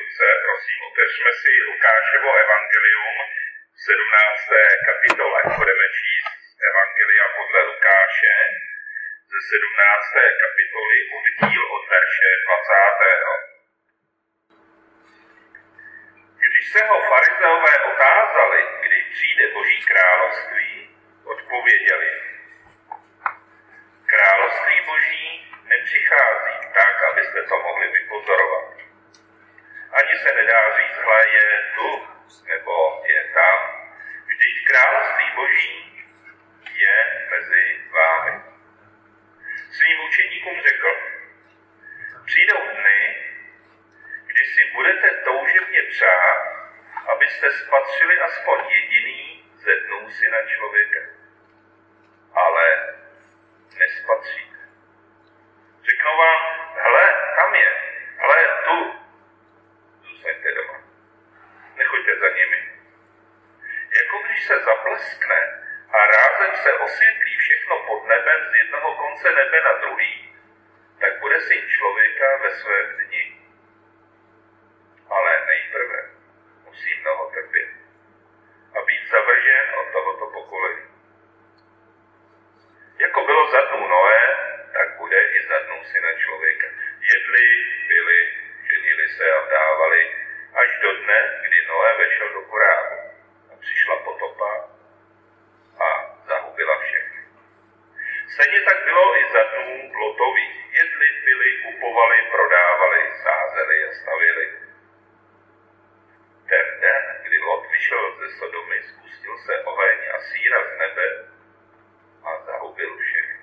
ruce, prosím, otevřme si Lukášovo evangelium v 17. kapitole. Budeme číst evangelia podle Lukáše ze 17. kapitoly oddíl od verše 20. Když se ho farizeové otázali, kdy přijde Boží království, odpověděli: Království Boží nepřichází tak, abyste to mohli vypozorovat. Ani se nedá říct, hle, je tu, nebo je tam. Vždyť království Boží je mezi vámi. Svým učeníkům řekl: přijdou dny, kdy si budete toužebně přát, abyste spatřili aspoň jediný ze dnů Syna člověka. Ale nespatříte. Řeknou vám: hele, tam je, hele, tu. Zůstaňte doma. Nechoďte za nimi. Jako když se zapleskne a rázem se osvětlí všechno pod nebem z jednoho konce nebe na druhý, tak bude Syn člověka ve svém dni. Ale nejprve musí mnoho trpět a být zavržen od tohoto pokolení. Jako bylo za dnů Noé, tak bude i za dnů Syna člověka. Jedli, pili, ženili se a vdávali, až do dne, kdy Noé vešel do korábu a přišla potopa a zahubila všechny. Stejně tak bylo i za dnů Lotových. Jedli, pili, kupovali, prodávali, sázeli a stavěli. Ten den, kdy Lot vyšel ze Sodomy, spustil se oheň a síra z nebe a zahubil všechny.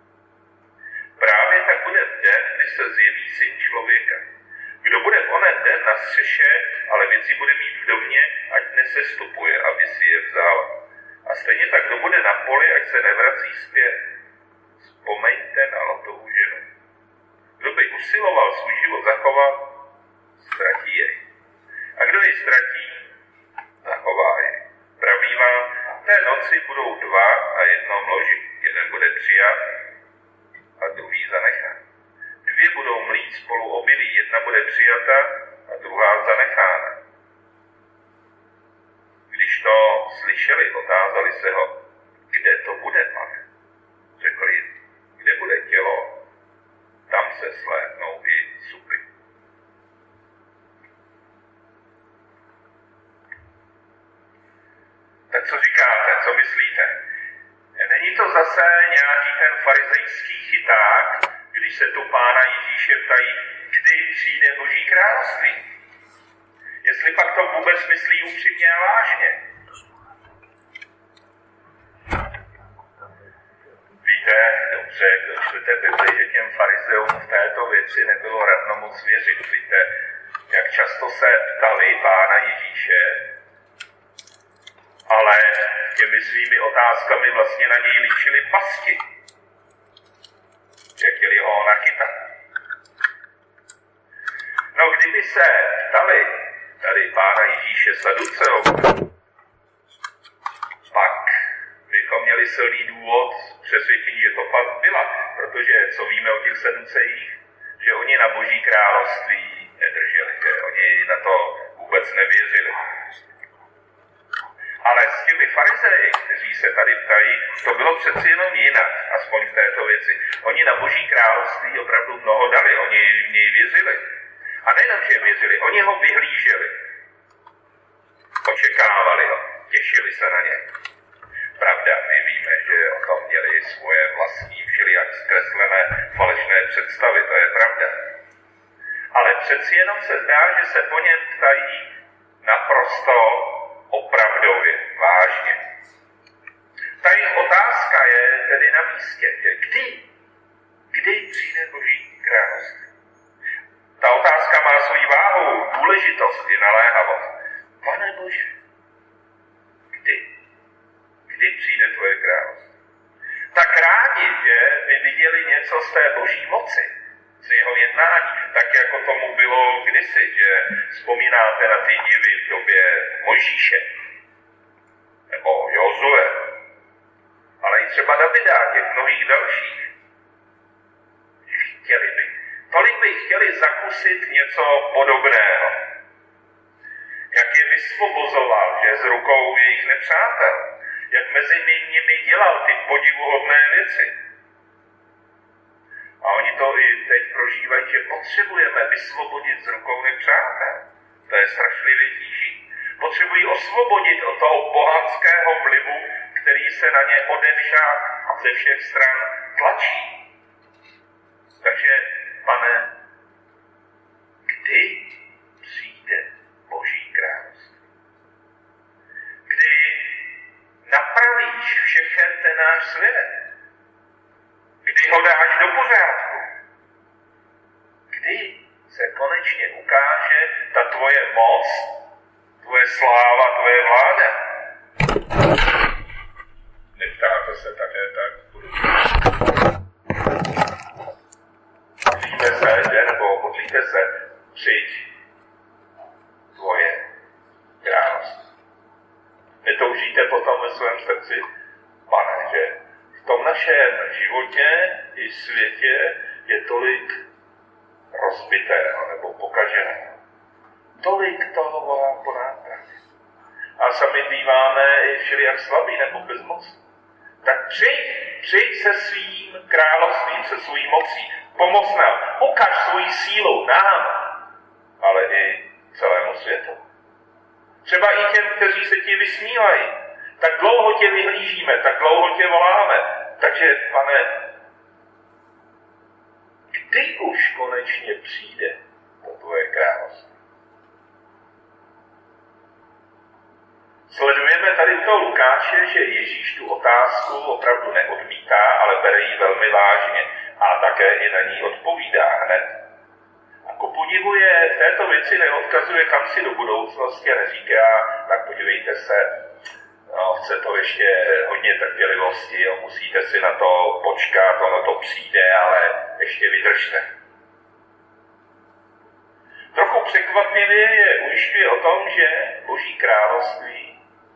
Právě tak bude v den, kdy se zjeví Syn člověka. Kdo bude v onen den na střeše, ale věci bude mít v domě, ať nesestupuje, aby si je vzal. A stejně tak, kdo bude na poli, ať se nevrací zpět. Vzpomeňte na Lotovu ženu. Kdo by usiloval svůj život zachovat, ztratí jej. A kdo ji ztratí, zachová jej. Pravím vám, té noci budou dva a jedno mložit. Jeden bude přijat a druhý zanechán. Dvě budou mlít spolu obilí, jedna bude přijata a druhá zanechána. Když to slyšeli, otázali se ho: kde to bude, Pane? Řekl jim: kde bude tělo, tam se slétnou i supy. Tak co říkáte, co myslíte? Není to zase nějaký ten farizejský chyták, když se tu Pána Ježíše ptají, kdy přijde Boží království? Jestli pak to vůbec myslí upřímně a vážně. Víte, dobře, kdo čtete Bibli, že těm farizeům v této věci nebylo radno moc věřit. Víte, jak často se ptali Pána Ježíše, ale těmi svými otázkami vlastně na něj líčili pasti. Jak chtěli ho nachytat. No, kdyby se ptali tady Pána Ježíše Saduceum, pak bychom měli silný důvod přesvědčení, že to past byla, protože co víme o těch Saducejích, že oni na Boží království nedrželi, že oni na to vůbec nevěřili. Ale s těmi farizeji, kteří se tady ptají, to bylo přeci jenom jinak, aspoň v této věci. Oni na Boží království opravdu mnoho dali, oni v něj věřili. A nejenom, že věřili, oni ho vyhlíželi. Očekávali ho, těšili se na něj. Pravda, my víme, že o tom měli svoje vlastní všelijak zkreslené falešné představy, to je pravda. Ale přeci jenom se zdá, že se po něm ptají naprosto opravdově, vážně. Ta jejich otázka je tedy na místě. Kdy přijde Boží království? Ta otázka má svoji váhu, důležitost i naléhavost. Pane Bože, kdy přijde tvoje království? Tak rádi, že by viděli něco z té Boží moci, z jeho jednání, tak jako tomu bylo kdysi, že vzpomínáte na ty divy v době Mojžíše nebo Jozue, ale i třeba Davida a těch mnohých dalších. Tolik by chtěli zakusit něco podobného. vysvobozoval, že z rukou jejich nepřátel, jak mezi nimi dělal ty podivuhodné věci. A oni to i teď prožívají, že potřebujeme vysvobodit z rukou nepřátel. To je strašlivě tíží. Potřebují osvobodit od toho bohatského vlivu, který se na ně ze všech stran tlačí. Takže, Pane, kdy přijde Boží království? Kdy napravíš všechen ten náš svět? Kdy ho dáš do pořádku? Kdy se konečně ukáže ta tvoje moc, tvoje sláva, tvoje vláda? Neptáte se také tak? Modlíte se, nebo modlíte se, přijď tvoje království. Netoužíte potom ve svém srdci, Pane, že v tom našem životě i světě je tolik rozbitého nebo pokaženého. Tolik toho volá po nápravě. A sami býváme i všelijak slabí nebo bezmocní. Tak přijď se svým královstvím, se svou mocí. Pomoz nám, ukaž svoji sílu nám, ale i celému světu. Třeba i těm, kteří se ti vysmívají. Tak dlouho tě vyhlížíme, tak dlouho tě voláme. Takže, Pane, kdy už konečně přijde to tvoje království? Sledujeme tady u toho Lukáše, že Ježíš tu otázku opravdu neodmítá, ale bere ji velmi vážně a také i na ní odpovídá hned. A ku podivu je v této věci neodkazuje kam si do budoucnosti a neříká, tak podívejte se, chce to ještě hodně trpělivosti, musíte si na to počkat, ono to přijde, ale ještě vydržte. Trochu překvapivě je ujišťuje o tom, že Boží království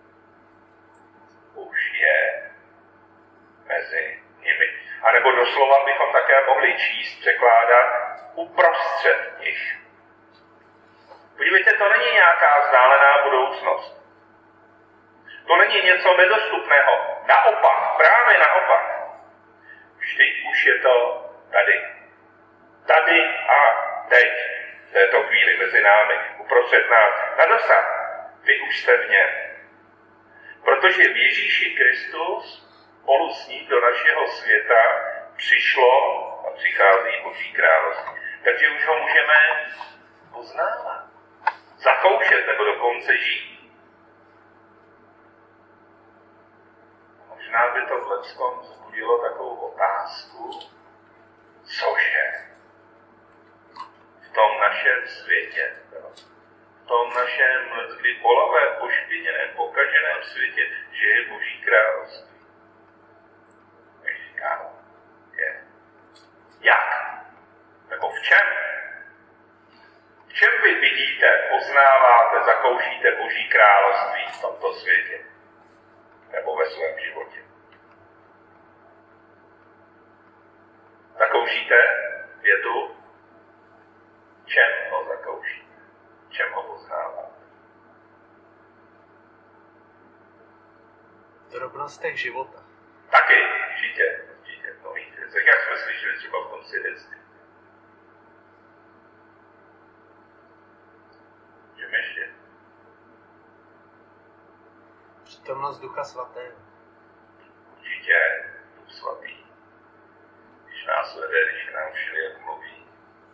už je mezi nimi. A nebo doslova bychom také mohli číst, překládat uprostřed nich. Podívejte, to není nějaká vzdálená budoucnost. To není něco nedostupného. Naopak, právě naopak. Vždyť už je to tady. Tady a teď. V této chvíli mezi námi, uprostřed nás, na dosah. Vy už jste v něm. Protože v Ježíši Kristus spolu s ním do našeho světa přišlo a přichází Boží království. Takže už ho můžeme poznávat, zakoušet nebo dokonce žít. Možná by to vleckom vzbudilo takovou otázku, cože v tom našem světě, v tom našem leckdy bolavém, pošpiněném, pokaženém světě, že je Boží království. Jak říkám, je. Jak? Nebo v čem? V čem vy vidíte, poznáváte, zakoušíte Boží království v tomto světě? Nebo ve svém životě? Zakoušíte větu? Čem ho zakoušíte? Čem ho poznáváte? V drobnostech života. Taky, určitě. To víte. Jak jsme slyšeli třeba v tom svědectví. Čem ještě? Přítomnost Ducha Svatého. Určitě Duch Svatý. Když nás vede, když nám všelijak mluví.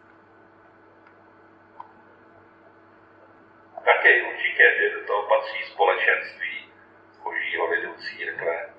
Taky určitě, že do toho patří společenství Božího lidu církve.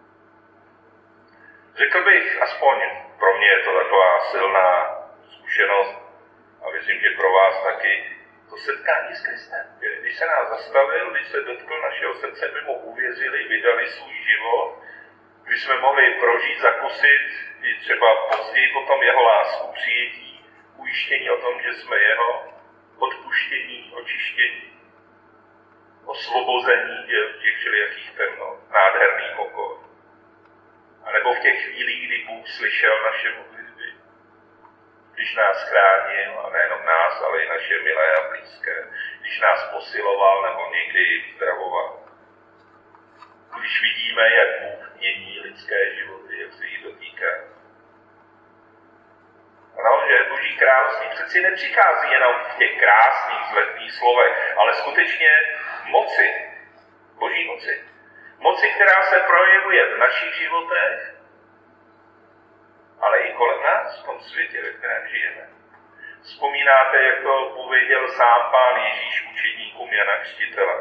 Řekl bych, aspoň pro mě je to taková silná zkušenost a myslím, že pro vás taky, to setkání s Kristem. Když se nás zastavil, když se dotkl našeho srdce, my mu uvěřili, vydali svůj život, když jsme mohli prožít, zakusit i třeba později potom jeho lásku, přijetí, ujištění o tom, že jsme jeho, odpuštění, očištění, osvobození těch všelijakých temnot, nádherný pokoj. A nebo v těch chvílích, kdy Bůh slyšel naše modlitby. když nás chránil, a nejenom nás, ale i naše milé a blízké, když nás posiloval nebo někdy uzdravoval. Když vidíme, jak Bůh mění lidské životy, jak se jí dotýká. Ano, že Boží království přeci nepřichází jenom v těch krásných, vzletných slovech, ale skutečně moci, Boží moci. Moci, která se projevuje v našich životech, ale i kolem nás, v tom světě, ve kterém žijeme. Vzpomínáte, jak to pověděl sám Pán Ježíš učedníkům Jana Křtitele.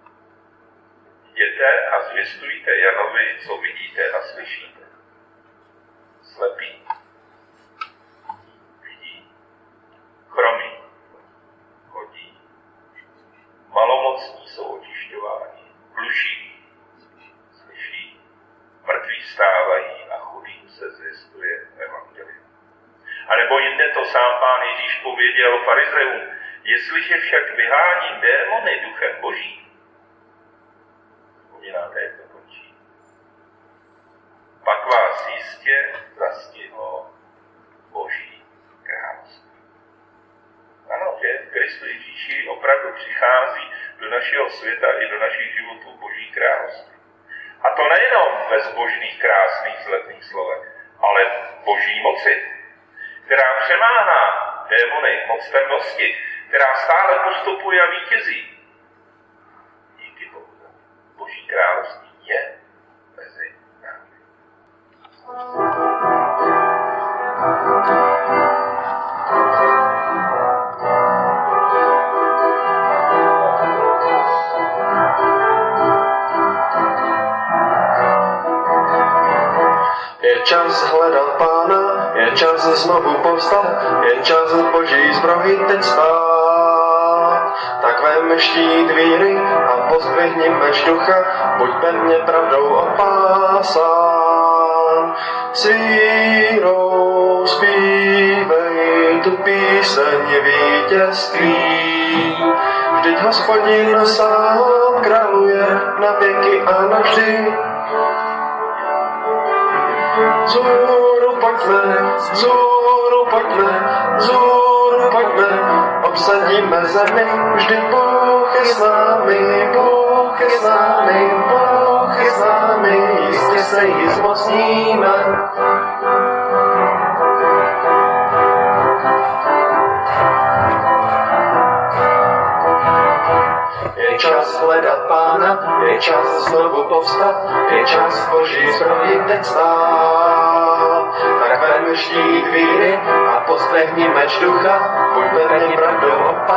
Jděte a zvěstujte Janovi, co vidíte a slyšíte. Slepí vidí, chromí chodí, malomocní jsou očišťováni, hluší slyší, mrtví vstávají a chudým se zvěstuje evangelium. A nebo jinde to sám Pán Ježíš pověděl farizeům, jestliže však vyhání démony duchem Božím, vzpomínáte, jak to končí, pak vás jistě zastihlo Boží království. Ano, že v Kristu Ježíši opravdu přichází do našeho světa i do našich životů Boží království. A to nejenom ve zbožných, krásných, vzletných slovech, ale Boží moci, která přemáhá démony, moc temnosti, která stále postupuje a vítězí. Díky Bohu. Boží království je mezi námi. Je čas hledat Pána, je čas znovu povstat, je čas Boží zbrojit teď stát. Tak vem štít víry a pozdvihni meč ducha, buď pevně pravdou opásán. S vírou zpívej tu píseň vítězství, vždyť Hospodin sám králuje na věky a navždy. Vzhůru pojďme, obsadíme zemi, vždyť Bůh je s námi, Bůh je s námi, Bůh je s námi, jistě se jí zmocníme. Je čas hledat Pána, je čas znovu povstat, je čas Boží zbrojit teď stát. Tak vem štít víry a pozdvihni meč ducha, buď pevně pravdou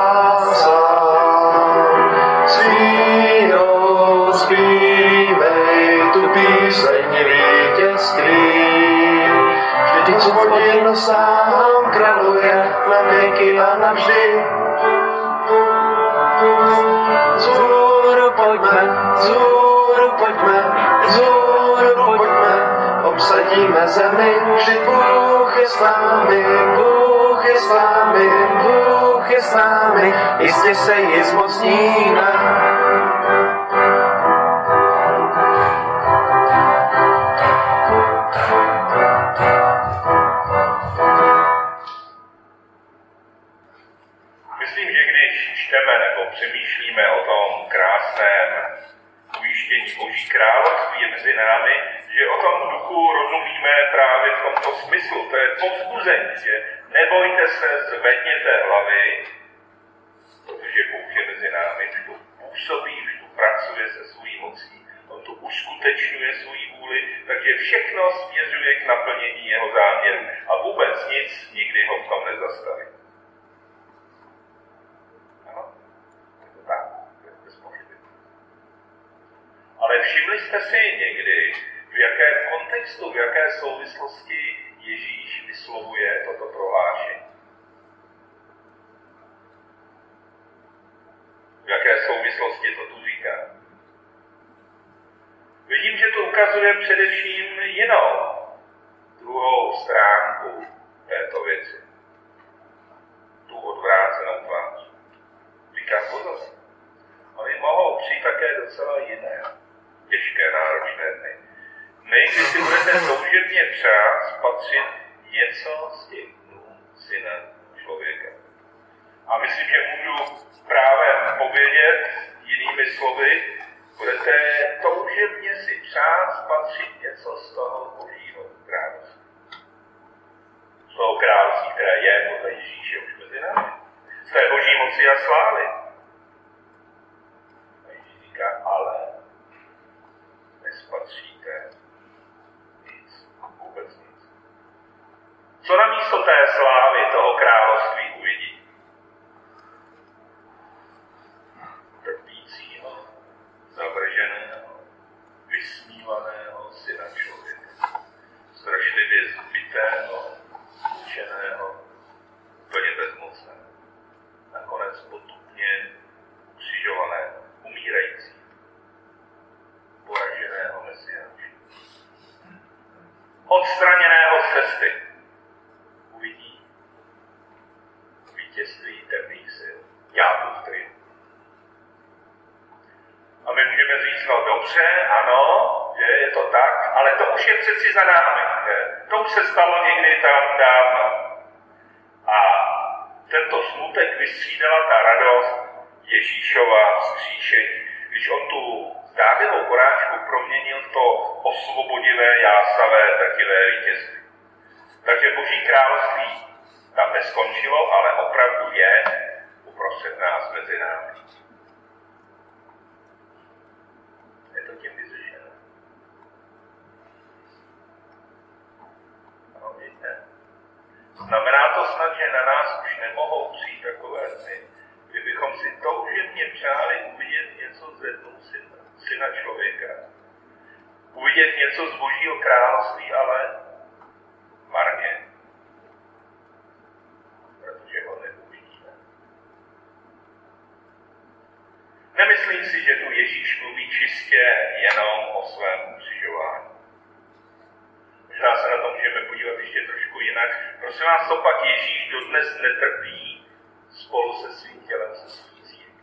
opásán. S vírou zpívej tu píseň vítězství, vždyť Hospodin sám králuje na věky a navždy. Vzhůru pojďme, obsadíme zemi, vždyť Bůh je s námi, Bůh je s námi, Bůh je s námi, jistě se jí zmocníme. Myslím, že když čteme nebo přemýšlíme o tom krásném ujištění Boží království je mezi námi, že o tom duchu rozumíme právě v tomto smyslu. To je povzbuzení, že nebojte se, zvedněte hlavy, protože Bůh je mezi námi, už tu působí, už tu pracuje se svojí mocí, on tu uskutečňuje svoji vůli, takže všechno směřuje k naplnění jeho záměru a vůbec nic nikdy ho v tom nezastaví. Ale všimli jste si někdy, v jakém kontextu, v jaké souvislosti Ježíš vyslovuje toto prohlášení? V jaké souvislosti to tu říká? Vidím, že to ukazuje především jinou, druhou stránku této věci. Tu odvrácenou tvář. Říká pozor. Oni mohou přijít také docela jiné, těžké, náročné dny. Někdy si budete toužebně přát spatřit něco z těch dnů syna člověka. A myslím, že můžu právě povědět jinými slovy, budete toužebně si přát spatřit něco z toho Božího království. Z toho království, které je podle Ježíše už mezi námi. Z té Boží moci a slávy. A Ježíš říká, ale nespatříte nic, vůbec nic. Co namísto té slávy toho království uvidí? Trpícího, zavrženého, vysmívaného syna člověka. Strašlivě zbitého, mučeného, úplně bezmocného. Nakonec potupně ukřižovaného, umírajícího, poraženého Mesiáše. Odstraněného z cesty. Uvidí vítězství temných sil. Ďáblův triumf. A my můžeme říct, no dobře, ano, že je to tak, ale to už je přeci za námi. Že? To už se stalo někdy tam dávno. A tento smutek vystřídala ta radost Ježíšova vzkříšení. Když on tu zdánlivou porážku proměnil v to osvobodivé, jásavé, drtivé vítězství. Takže Boží království tam neskončilo, ale opravdu je uprostřed nás mezi námi. Je to tím vyřešeno. Ano, víte. Znamená to snad, že na nás už nemohou přijít takové dny, kdybychom si toužebně přáli uvidět něco z jednoho syna člověka. Uvidět něco z Božího království, ale marně. Protože ho neuvidíme. Nemyslím si, že tu Ježíš mluví čistě jenom o svém ukřižování. Možná se na to můžeme podívat ještě trošku jinak. Prosím vás, co pak Ježíš dodnes netrpí spolu se svým tělem, se svým církví?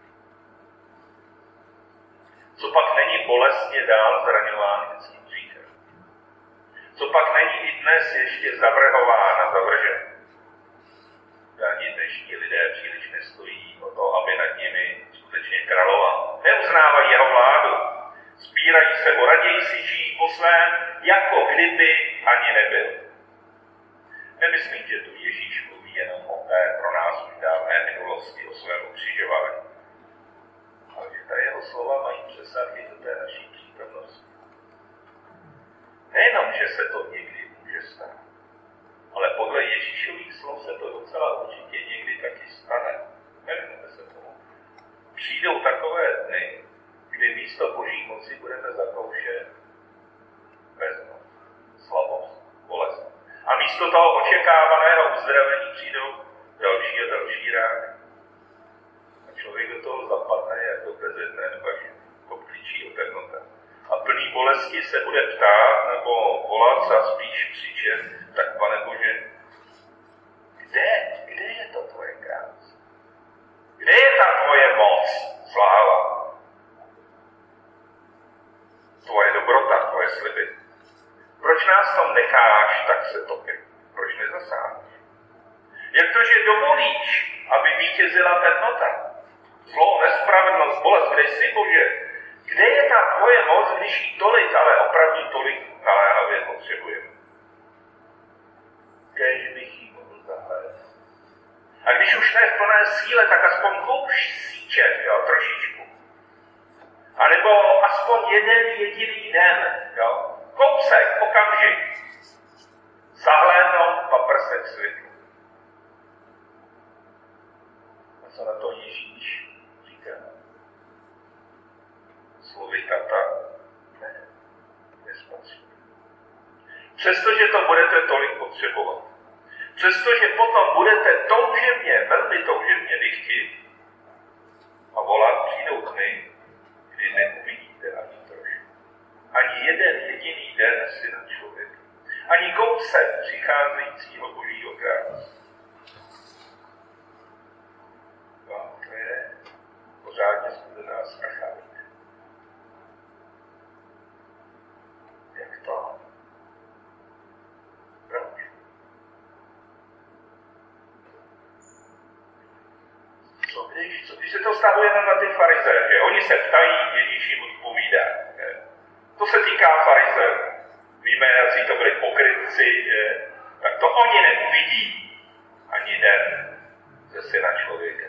Co pak není bolestně dál zraňován lidským hříchem? Co pak není i dnes ještě zavrhován a zavržen? Ani dnešní lidé příliš nestojí o to, aby nad nimi skutečně královal. Neuznávají jeho vládu. Spírají se o raději si žijí po svém, jako kdyby ani nebyl. Nemyslím, že tu Ježíš mluví jenom o té pro nás už dávné minulosti, o svém ukřižování. Ale že ta jeho slova mají přesah i do té naší přítomnosti. Nejenom, že se to někdy může stát, ale podle Ježíšových slov se to docela určitě někdy taky stane. Nevěnujeme se tomu. Přijdou takové dny, kdy místo Boží moci budeme zakoušet bezmoc, slabost, bolest. A místo toho očekávaného uzdravení přijdou další a další rány. A člověk do toho zapadne jako bezedné dbaže, kopklíčí oternota. A plný bolesti se bude ptát nebo volat a spíš křičet, tak Pane Bože, kde je to tvoje království? Kde je ta tvoje moc, sláva? Tvoje dobrota, tvoje sliby. Proč nás tam necháš tak se topit? Proč nezasáhneš? Jak to, že dovolíš, aby vítězila temnota? Zlo, nespravedlnost, bolest, kde jsi, Bože? Kde je ta tvoje moc, když jí tolik, ale opravdu tolik naléhavě potřebujeme? Kéž bych jí mohl zahlédnout. A když už ne v plné síle, tak aspoň kousíček, jo, trošičku. A nebo aspoň jeden jediný den, jo. Kousek, okamžik. Zahlédnout paprsek světlu. A co na to Ježíš říká? Slovy tata, ne, nespatří. Přestože to budete tolik potřebovat. Přestože potom budete toužebně, velmi toužebně dychtit a volat, přijdou dny, kdy neuvidíte ani trošku. Ani jeden jediný den syna člověka. Ani kousek přicházejícího Božího království. Vám to je pořádně studená stracha. Jak to? Proč? když se to vztahuje na ty farizeje, že oni se ptají, Ježíš jim odpovídá. To se týká farizeů. Víme, jací to byli pokrytci, že? Tak to oni neuvidí ani den ze Syna člověka.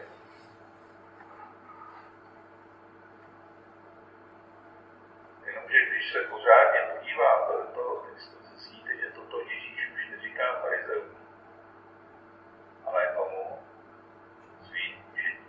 Jenomže když se pořádně podíváte do toho textu, zjistíte, že toto Ježíš už neříká farizeům, ale komu? Svým učením.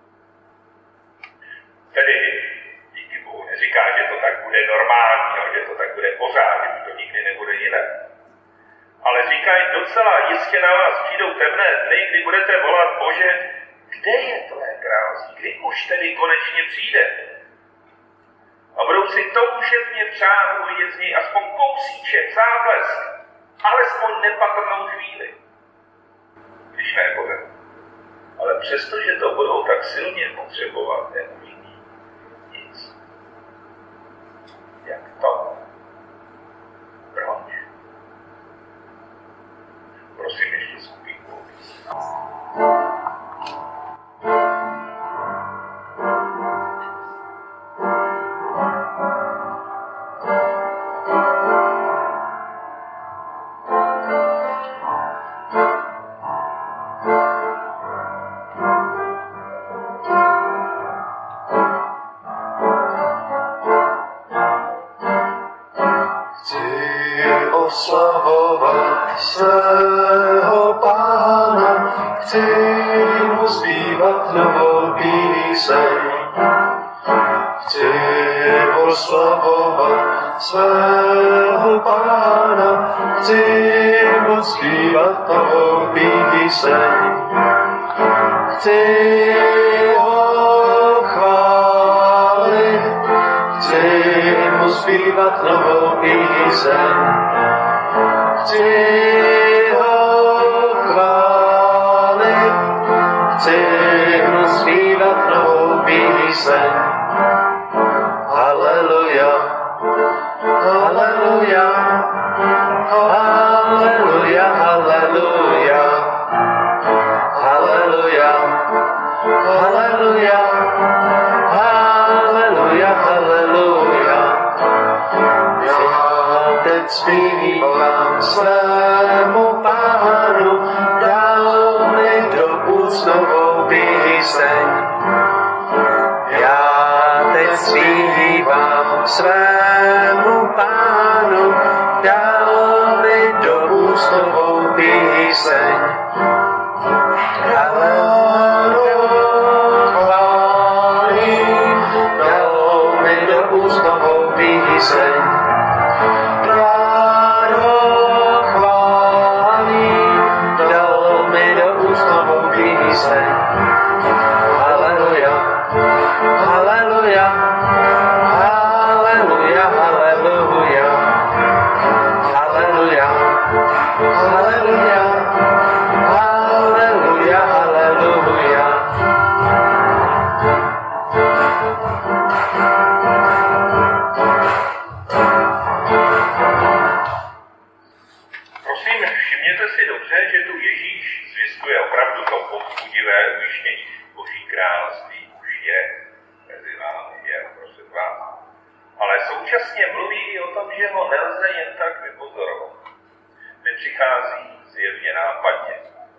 Tedy, díky Bohu, neříká, že to tak bude normální, že to tak bude pořád, že to nikdy nebude jinak. Ale říkají, docela jistě na vás přijdou temné dny, kdy budete volat, Bože, kde je tvé království? Kdy už tedy konečně přijde? A budou si toužebně přát uvidět z něj aspoň kousíček, záblesk, alespoň nepatrnou chvíli. Když ne Bohem. Ale přesto, že to budou tak silně potřebovat, neuvidí nic. Jak to? Proč? Prosím ještě skupinku. Oslavovat svého Pána, chci mu zpívat novou píseň. Chci oslavovat svého Pána, chci mu zpívat novou píseň. Chci ho chválit, chci mu zpívat novou píseň. Chci ho chválit, chci mu zpívat novou píseň. Haleluja, haleluja, haleluja, haleluja, haleluja, haleluja, haleluja, haleluja. Já teď zpívám svému Pánu, dal mi do úst novou píseň. Já teď zpívám svému Pánu, dal mi do úst novou píseň. Haleluja, chválím, dal mi do úst novou píseň. Haleluja, haleluja, haleluja, haleluja, haleluja, haleluja, haleluja, haleluja. Prosím, všimněte si dobře, že tu Ježíš zvěstuje opravdu to povzbudivé ujištění. Boží království už je mezi vámi, je prostřed vás. Ale současně mluví i o tom, že ho nelze jen tak vypozorovat. Nepřichází zjevně nápadně.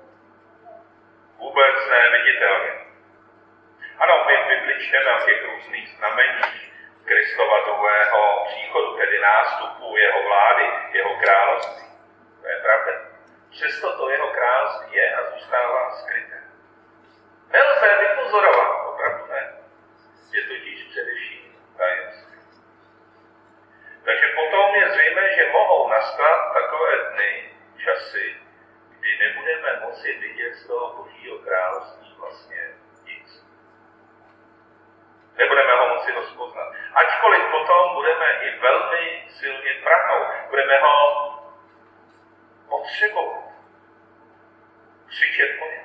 Vůbec neviditelně. Ano, my v Bibli čteme o těch různých znameních Kristova druhého příchodu, tedy nástupu jeho vlády, jeho království. To je pravda. Přesto to jeho království je a zůstává skryté. Nelze vypozorovat, opravdu ne. Je totiž především tajemství. Takže potom je zřejmé, že mohou nastat takové dny, časy, kdy nebudeme moci vidět z toho Božího království vlastně nic. Nebudeme ho moci rozpoznat. Ačkoliv potom budeme i velmi silně prahnout. Budeme ho potřebovat. Křičet po něm.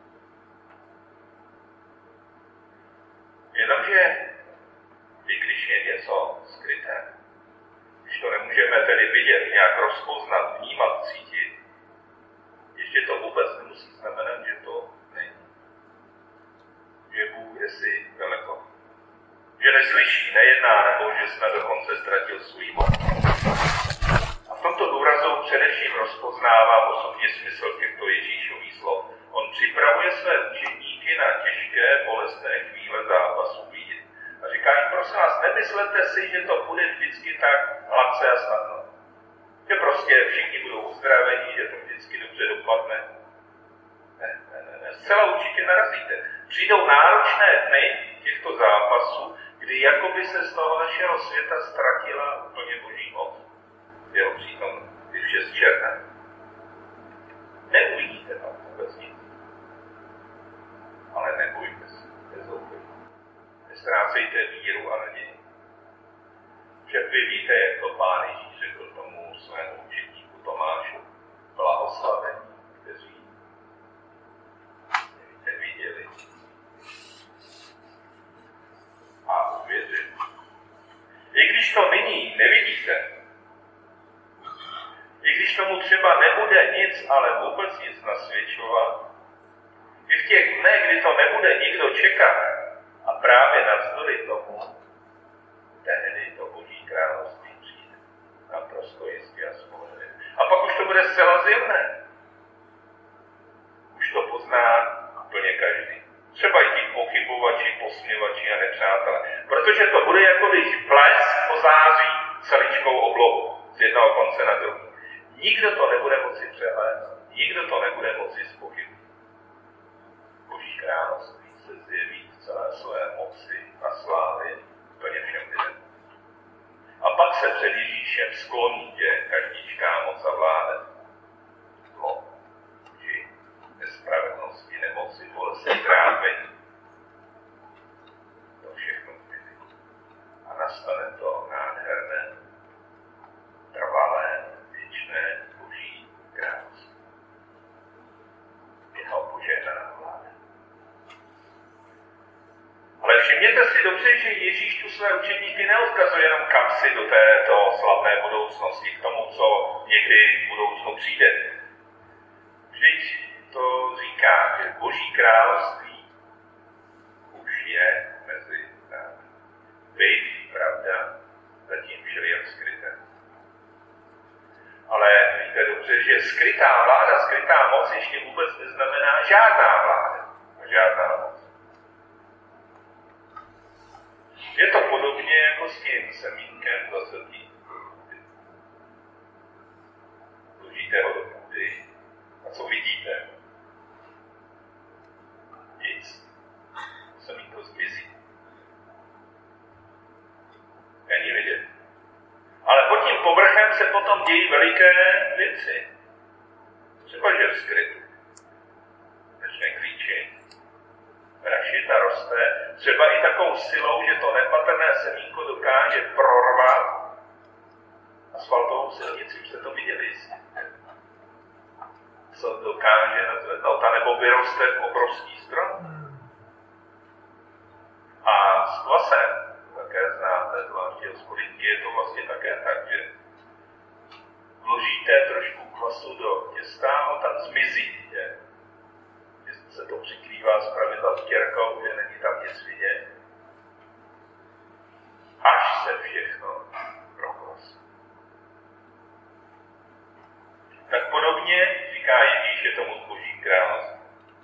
Jenomže, i když je něco skryté, když to nemůžeme tedy vidět, nějak rozpoznat, vnímat, cítit, ještě to vůbec nemusí znamenat, že to není. Že Bůh kdesi daleko. Že neslyší, nejedná, nebo že snad dokonce ztratil svůj moc. A v tomto důrazu především rozpoznávám osobně smysl těchto Ježíšových slov. On připravuje své učedníky na těžké, bolestné chvíle zápasu víry. A říká jim, prosím vás, nemyslete si, že to bude vždycky tak hladce a snadno. Že prostě všichni budou uzdraveni, že to vždycky dobře dopadne. Ne. Zcela určitě narazíte. Přijdou náročné dny těchto zápasů, kdy jakoby se z toho našeho světa ztratila úplně boží moc. Jeho přítom je vše zčerné. Neuvidíte tam vůbec nic. Ale nebojte se, nezoufejte. Nestrácejte víru a naději. Však vy víte, jak to Pán Ježíš řekl tomu svému učedníku Tomášu. Blahoslavení, kteří neviděli a uvěřili. I když to nyní nevidíte, i když tomu třeba nebude nic, ale vůbec nic nasvědčovat, i v těch dnech, kdy to nebude nikdo čekat, a právě navzdory tomu, tehdy to Boží království přijde. Naprosto jistě a spolehlivě. A pak už to bude zcela zjevné. Už to pozná úplně každý. Třeba i ti pochybovači, posměvači a nepřátelé. Protože to bude jako když blesk ozáří celičkou oblohu z jednoho konce na druhý. Nikdo to nebude moci přehlédnout. Nikdo to nebude moci zpochybnit. Boží království se zjeví v celé své moci a slávě úplně všem lidem. A pak se před Ježíšem skloní tě každičká moc a vláda. Zlo, či nespravedlnosti, nemoci, bolesti, trápení. To všechno zmizí. A nastane to nádherné, trvalé, věčné Boží království. Jeho požehnaná vláda. Ale všimněte si dobře, že Ježíš tu své učedníky neodkazuje jenom kam si do této slavné budoucnosti, k tomu, co někdy v budoucnu přijde. Vždyť to říká, že Boží království už je mezi námi. Byť, pravda, zatím všelijak skryté. Ale víte dobře, že skrytá vláda, skrytá moc ještě vůbec neznamená žádná vláda a žádná moc. Je to podobně jako s tím semínkem zasadí. Vložíte ho do půdy a co vidíte? Nic. Semínko zmizí. Není vidět. Ale pod tím povrchem se potom dějí veliké věci. Třeba, že v skrytu začne kvíčit, rašita roste, třeba i takovou silou, že to nepatrné semínko dokáže prorvat asfaltovou silnici, už jste to viděli. Co dokáže nazvednout, anebo vyroste obrovský strom. A s kvasem, také znáte, zvláště hospodinky, je to vlastně také tak, že vložíte trošku kvasu do těsta a on tam zmizí, že se to přikrývá zpravidla vtěrkou, že není tam nic vidět. Až se všechno prokvasí. Tak podobně říká Ježíš, je tomu Boží království.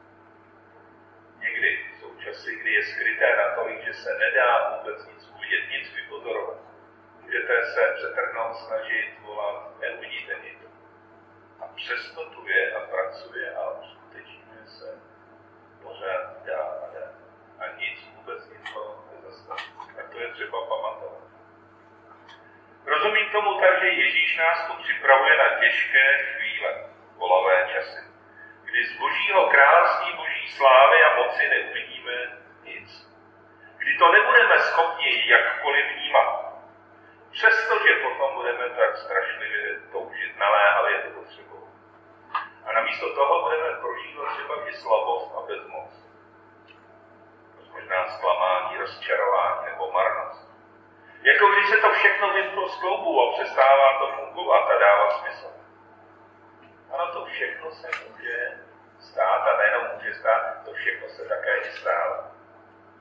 Někdy jsou časy, kdy je skryté natolik, že se nedá vůbec nic uvidět, nic vypozorovat. Můžete se přetrhnout, snažit, volat, neuvidíte nic. A přesto tu je a pracuje a uskutečňuje se pořád dál a dál. A nic, vůbec nic to nezastaví. A to je třeba pamatovat. Rozumím tomu tak, že Ježíš nás tu připravuje na těžké chvíle, bolavé časy, kdy z Božího království, Boží slávy a moci neuvidíme nic. Kdy to nebudeme schopni jakkoliv vnímat. Přestože potom budeme tak strašlivě toužit, naléhavě to potřebovat. A namísto toho budeme prožívat třeba i slabost a bezmoc. Možná zklamání, rozčarování nebo marnost. Jako když se to všechno vymklo z kloubu a přestává to fungovat a dává smysl. Ano, to všechno se může stát a nejenom může stát, to všechno se také i stává.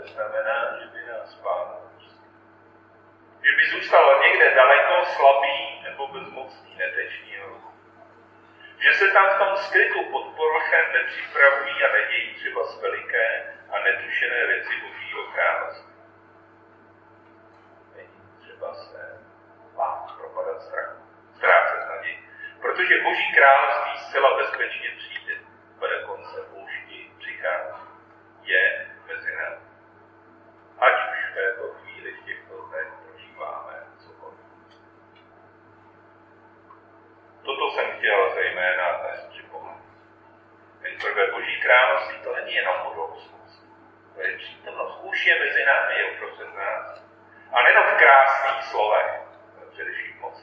neznamená, že by nás Pán že by zůstal někde daleko slabý nebo bezmocný, netečný ruch. Že se tam v tom skrytu pod povrchem nepřipravují a nedějí třeba z veliké a netušené věci Božího království. Není třeba se bát, propadat strachu, ztrácet naději. Protože Boží království zcela bezpečně přijde, bude konce poušti přichází, je mezi námi. Ať už v této chvíli, v těchto dnech prožíváme cokoliv. Toto jsem chtěl zejména dnes připomenout. Nejprve Boží království to není jenom budoucnost. To je přítomnost. Už je mezi námi, je uprostřed nás. A nejenom v krásných slovech, ale především moci.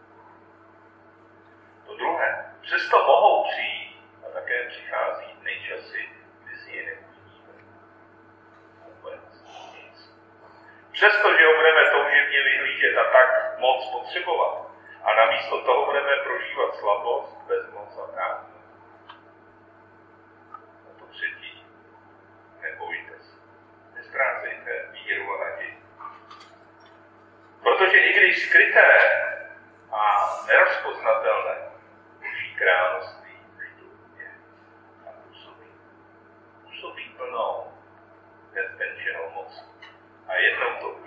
To druhé. Přesto mohou přijít a také přichází nejčasy, kdy si je neuvidíme. Vůbec nic. Přestože ho budeme toužebně vyhlížet a tak moc potřebovat, a namísto toho budeme prožívat slabost, bezmoc a prázdnost. A to třetí. Nebojte se. Neztrácejte víru a naději. Protože i když skryté a nerozpoznatelné Boží království už tu je a působí plnou nezmenšenou moc. A jednou to